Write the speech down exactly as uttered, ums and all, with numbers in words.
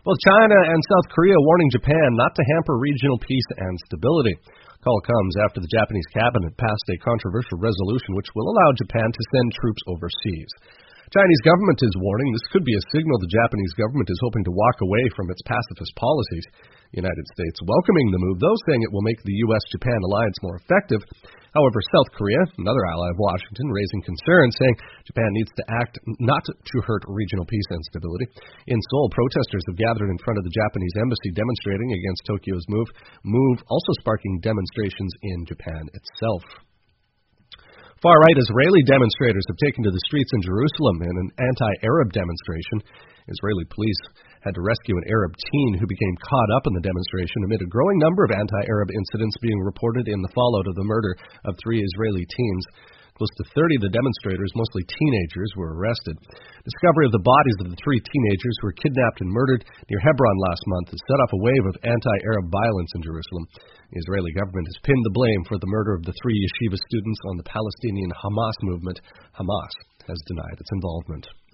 Well, China and South Korea warning Japan not to hamper regional peace and stability. The call comes after the Japanese cabinet passed a controversial resolution which will allow Japan to send troops overseas. Chinese government is warning this could be a signal the Japanese government is hoping to walk away from its pacifist policies. The United States welcoming the move, though, saying it will make the U S Japan alliance more effective. However, South Korea, another ally of Washington, raising concerns, saying Japan needs to act not to hurt regional peace and stability. In Seoul, protesters have gathered in front of the Japanese embassy demonstrating against Tokyo's move, move also sparking demonstrations in Japan itself. Far-right Israeli demonstrators have taken to the streets in Jerusalem in an anti-Arab demonstration. Israeli police had to rescue an Arab teen who became caught up in the demonstration amid a growing number of anti-Arab incidents being reported in the fallout of the murder of three Israeli teens. Close to thirty of the demonstrators, mostly teenagers, were arrested. Discovery of the bodies of the three teenagers who were kidnapped and murdered near Hebron last month has set off a wave of anti-Arab violence in Jerusalem. The Israeli government has pinned the blame for the murder of the three yeshiva students on the Palestinian Hamas movement. Hamas has denied its involvement.